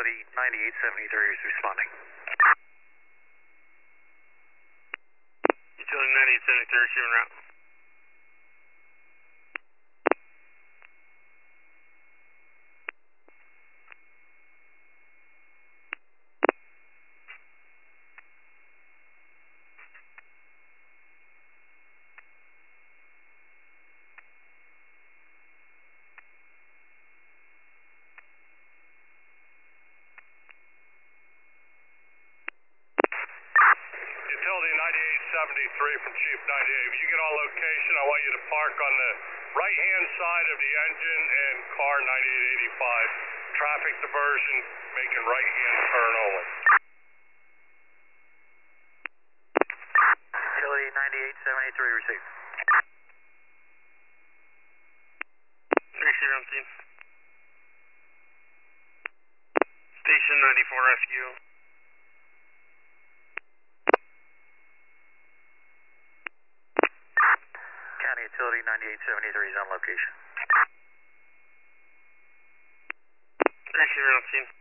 Utility 9873 is responding. Utility 9873 receiving route. Utility 9873 from Chief 98. If you get on location, I want you to park on the right-hand side of the engine and car 9885. Traffic diversion, making right-hand turn only. Utility 9873 received. Receiver on scene. Station 94 rescue. County Utility 9873 is on location. Receiver on scene.